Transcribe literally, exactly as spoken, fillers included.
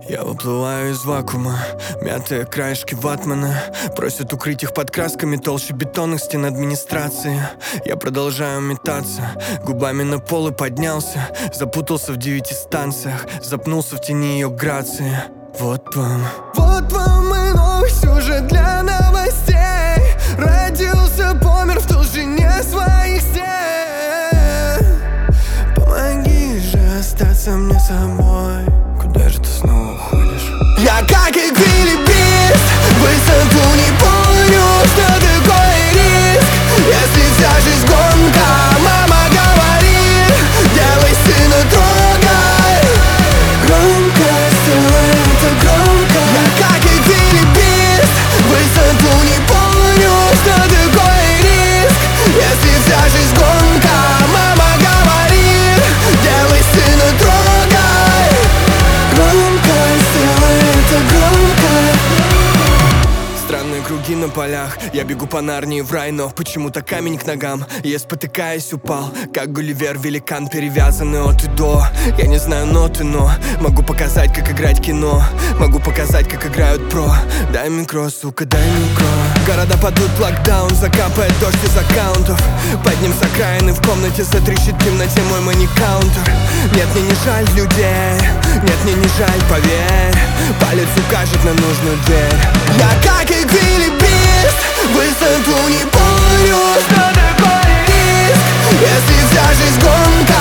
Я выплываю из вакуума, мятые краешки ватмана просят укрыть их под красками толще бетонных стен администрации. Я продолжаю метаться, губами на пол и поднялся. Запутался в девяти станциях, запнулся в тени ее грации. Вот вам, вот вам и новый сюжет для новостей. Родился, помер в толщине своих стен. Помоги же остаться мне собой. Куда же ты снова уходишь? Я как эквилибрист, высоту не помню, что такое риск. Если вся жизнь гонка, мама говорит, делай сына, трогай. Громко, сделай это громко. Я как эквилибрист, высоту не помню, что такое риск. Если вся жизнь гонка, мама говорит, делай сына, трогай. Громко, сделай это громко. Странные круги на полях, я бегу по Нарнии в рай, но почему-то камень к ногам. Я, спотыкаясь, упал, как Гулливер, великан, перевязанный от и до. Я не знаю ноты, но могу показать, как играть кино. Могу показать, как играют про. Дай микро, сука, дай микро. Города падут в локдаун, закапает дождь из аккаунтов. Подним с окраины, в комнате затрещит в темноте мой мани-каунтер. Нет, мне не жаль людей, нет, мне не жаль, поверь. Палец укажет на нужную дверь. Я как эквилибрист, высоту не помню, что такое риск. Если вся жизнь гонка,